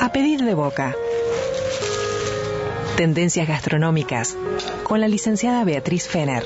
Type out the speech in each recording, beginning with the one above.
A pedir de boca. Tendencias gastronómicas con la licenciada Beatriz Fener.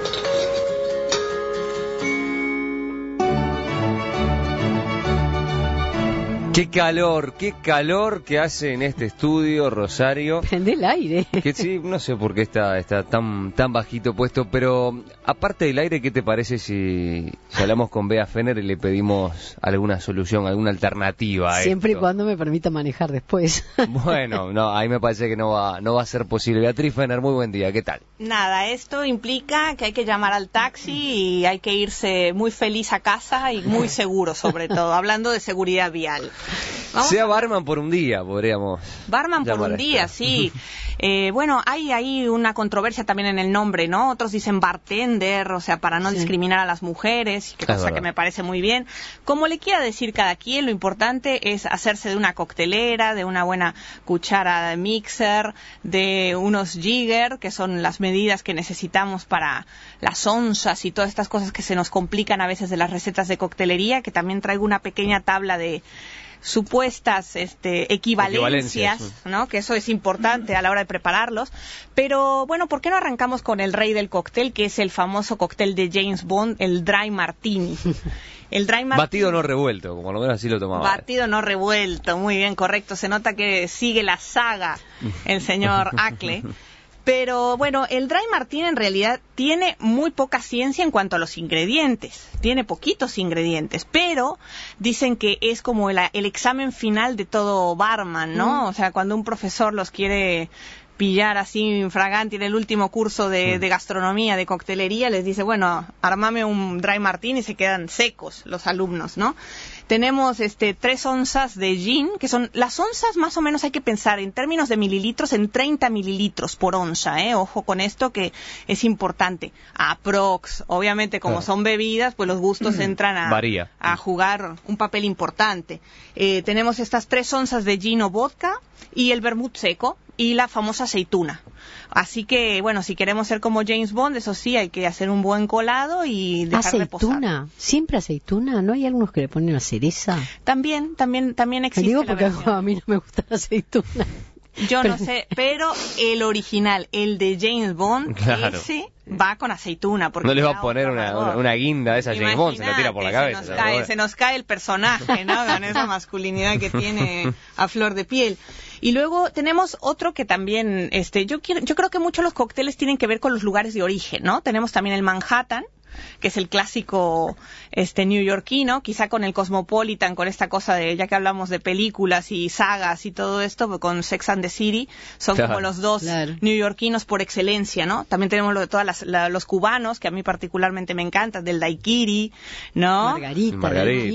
Qué calor que hace en este estudio, Rosario. Prende el aire. Que sí, no sé por qué está tan bajito puesto, pero aparte del aire, ¿qué te parece si hablamos con Bea Fener y le pedimos alguna solución, alguna alternativa a Siempre y esto? cuando me permita manejar después. Bueno, no, ahí me parece que no va a ser posible. Beatriz Fener, muy buen día, ¿qué tal? Nada, esto implica que hay que llamar al taxi y hay que irse muy feliz a casa y muy seguro, sobre todo, hablando de seguridad vial. Sea barman por un día, podríamos. Barman por un día, sí. Bueno, hay ahí una controversia también en el nombre, ¿no? Otros dicen bartender, o sea, para no discriminar a las mujeres, cosa que me parece muy bien. Como le quiera decir cada quien, lo importante es hacerse de una coctelera, de una buena cuchara de mixer, de unos jigger, que son las medidas que necesitamos para las onzas y todas estas cosas que se nos complican a veces de las recetas de coctelería, que también traigo una pequeña tabla de supuestas equivalencias, ¿no? Que eso es importante a la hora de prepararlos. Pero bueno, ¿por qué no arrancamos con el rey del cóctel, que es el famoso cóctel de James Bond, el Dry Martini? El Dry Martini. Batido no revuelto, como lo menos así lo tomaba. Batido no revuelto, muy bien, correcto. Se nota que sigue la saga el señor Acle. Pero bueno, el Dry Martini en realidad tiene muy poca ciencia en cuanto a los ingredientes. Tiene poquitos ingredientes, pero dicen que es como el examen final de todo barman, ¿no? O sea, cuando un profesor los quiere pillar así infraganti en el último curso de gastronomía, de coctelería, les dice, bueno, armame un Dry Martini y se quedan secos los alumnos, ¿no? Tenemos 3 onzas de gin, que son las onzas, más o menos hay que pensar en términos de mililitros, en 30 mililitros por onza, ojo con esto que es importante. Aprox, obviamente como son bebidas, pues los gustos entran a jugar un papel importante. Tenemos estas 3 onzas de gin o vodka y el vermut seco y la famosa aceituna. Así que, bueno, si queremos ser como James Bond, eso sí, hay que hacer un buen colado y dejar reposar. ¿Aceituna? ¿Siempre aceituna? ¿No hay algunos que le ponen una cereza? También existe. Digo porque a mí no me gusta la aceituna. Yo no sé, pero el original, el de James Bond, ese va con aceituna. Porque no le va a poner una guinda de esa James Bond, se la tira por la cabeza. Se nos cae el personaje, ¿no? Con esa masculinidad que tiene a flor de piel. Y luego tenemos otro que también, yo creo que muchos los cócteles tienen que ver con los lugares de origen, ¿no? Tenemos también el Manhattan, que es el clásico neoyorquino, quizá con el Cosmopolitan, con esta cosa de, ya que hablamos de películas y sagas y todo esto, con Sex and the City, son como los dos neoyorquinos por excelencia, ¿no? También tenemos lo de todas los cubanos, que a mí particularmente me encantan, del daiquiri, ¿no? Margarita. No,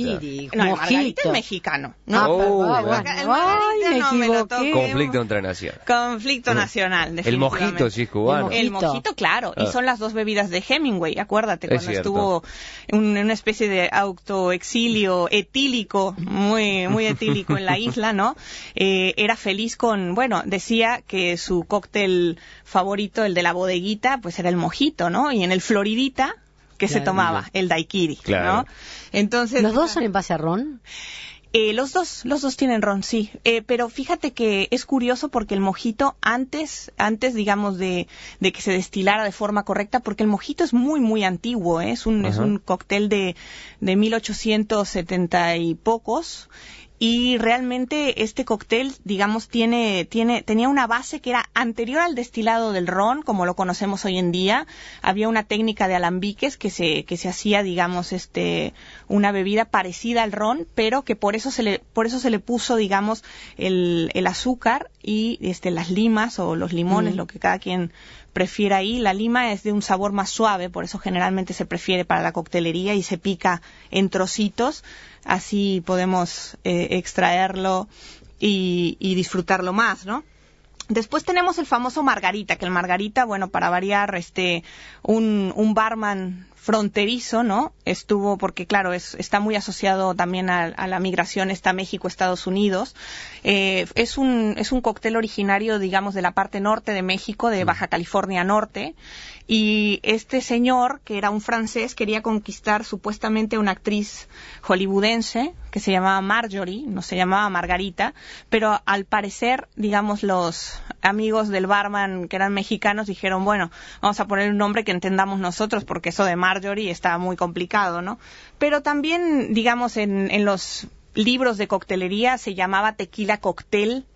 el Margarita es mexicano, ¿no? Me equivoqué. Conflicto entre naciones. Conflicto nacional, definitivamente. El mojito sí es cubano. El mojito, claro, y son las dos bebidas de Hemingway, acuérdate, cuando estuvo en una especie de autoexilio etílico, muy etílico en la isla, ¿no? Era feliz decía que su cóctel favorito, el de la bodeguita, pues era el mojito, ¿no? Y en el Floridita, que se tomaba el daiquiri, ¿no? Entonces, ¿los dos son en base a ron? Los dos tienen ron, sí. Pero fíjate que es curioso porque el mojito antes digamos, de que se destilara de forma correcta, porque el mojito es muy, muy antiguo, es un cóctel de 1870 y pocos. Y realmente este cóctel, digamos, tenía una base que era anterior al destilado del ron, como lo conocemos hoy en día. Había una técnica de alambiques que se hacía, digamos, una bebida parecida al ron, pero que por eso se le puso, digamos, el azúcar y las limas o los limones, lo que cada quien prefiera ahí. La lima es de un sabor más suave, por eso generalmente se prefiere para la coctelería y se pica en trocitos. Así podemos extraerlo y disfrutarlo más, ¿no? Después tenemos el famoso Margarita, que el Margarita, bueno, para variar, un barman fronterizo, ¿no? Estuvo, porque claro, está muy asociado también a la migración, está México, Estados Unidos. Es un cóctel originario, digamos, de la parte norte de México, de Baja California Norte. Y este señor, que era un francés, quería conquistar supuestamente a una actriz hollywoodense que se llamaba Marjorie, no se llamaba Margarita, pero al parecer, digamos, los amigos del barman que eran mexicanos dijeron, bueno, vamos a poner un nombre que entendamos nosotros porque eso de Marjorie está muy complicado, ¿no? Pero también, digamos, en los libros de coctelería se llamaba tequila cóctel,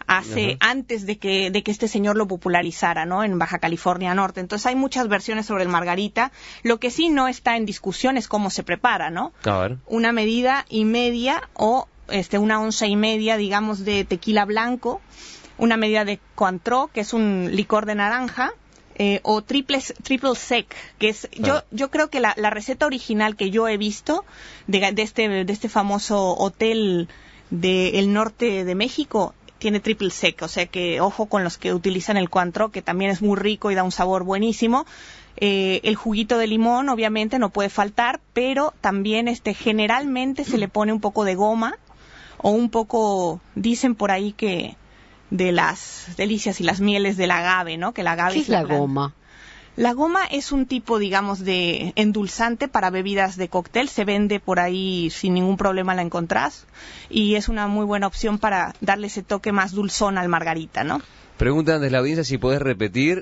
antes de que este señor lo popularizara, ¿no? En Baja California Norte. Entonces hay muchas versiones sobre el margarita. Lo que sí no está en discusión es cómo se prepara, ¿no? A ver. Una medida y media o una onza y media, digamos, de tequila blanco, una medida de Cointreau, que es un licor de naranja, o triple sec, que es, yo creo que la receta original que yo he visto de este famoso hotel del norte de México tiene triple sec, o sea que ojo con los que utilizan el Cointreau, que también es muy rico y da un sabor buenísimo. El juguito de limón obviamente no puede faltar, pero también generalmente se le pone un poco de goma o un poco, dicen por ahí que de las delicias y las mieles del agave, ¿no? Que el agave ¿Qué es la goma? La goma es un tipo, digamos, de endulzante para bebidas de cóctel. Se vende por ahí sin ningún problema, la encontrás. Y es una muy buena opción para darle ese toque más dulzón al margarita, ¿no? Preguntan desde la audiencia si podés repetir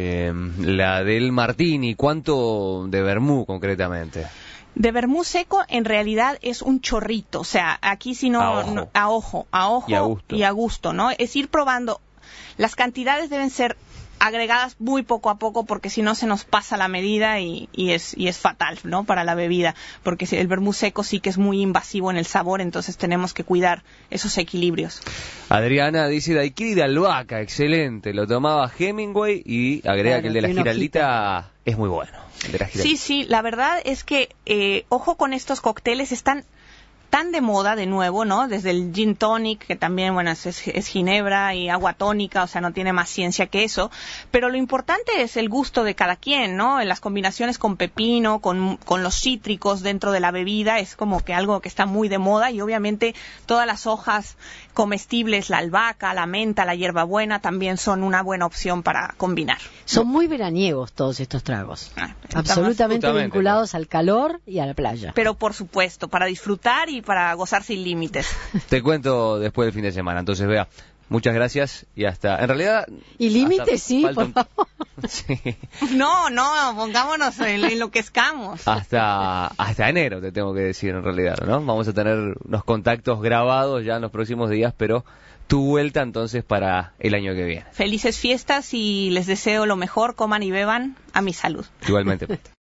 la del Martini. ¿Cuánto de vermú concretamente? De vermú seco en realidad es un chorrito. O sea, aquí si no... A ojo y a gusto, ¿no? Es ir probando. Las cantidades deben ser agregadas muy poco a poco porque si no se nos pasa la medida y es fatal, ¿no? Para la bebida, porque el vermú seco sí que es muy invasivo en el sabor, entonces tenemos que cuidar esos equilibrios. Adriana dice daiquiri de albahaca, excelente, lo tomaba Hemingway y agrega que el de la Giraldita es muy bueno. Sí, la verdad es que ojo con estos cócteles, están tan de moda de nuevo, ¿no? Desde el gin tonic, que también, bueno, es ginebra y agua tónica, o sea, no tiene más ciencia que eso, pero lo importante es el gusto de cada quien, ¿no? En las combinaciones con pepino, con los cítricos dentro de la bebida, es como que algo que está muy de moda y obviamente todas las hojas comestibles, la albahaca, la menta, la hierbabuena, también son una buena opción para combinar. Son muy veraniegos todos estos tragos, absolutamente vinculados al calor y a la playa. Pero por supuesto, para disfrutar y para gozar sin límites. Te cuento después del fin de semana, entonces vea. Muchas gracias y hasta... En realidad... Y límites, sí, por favor. Sí. No, pongámonos en lo que escamos. Hasta enero, te tengo que decir, en realidad, ¿no? Vamos a tener unos contactos grabados ya en los próximos días, pero tu vuelta entonces para el año que viene. Felices fiestas y les deseo lo mejor, coman y beban a mi salud. Igualmente.